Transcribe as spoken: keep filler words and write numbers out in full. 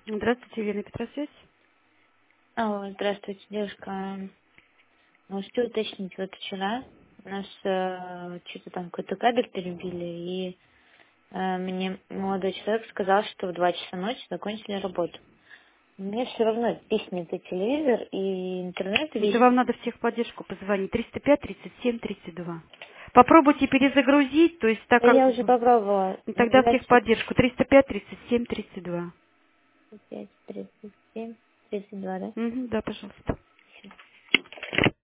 Здравствуйте, Елена Петросвязь. Алло, здравствуйте, девушка. Ну, хотела уточнить, вот вчера у нас э, что-то там какой-то кабель перебили, и э, мне молодой человек сказал, что в два часа ночи закончили работу. У меня все равно писнет и телевизор, и интернет Это весь. вам надо в техподдержку позвонить. триста пять тридцать семь тридцать два. Попробуйте перезагрузить, то есть так Да как... я уже попробовала. Ну, тогда в Я техподдержку. триста пять тридцать семь тридцать два. пять, тридцать семь, тридцать два, да? Угу, да, пожалуйста.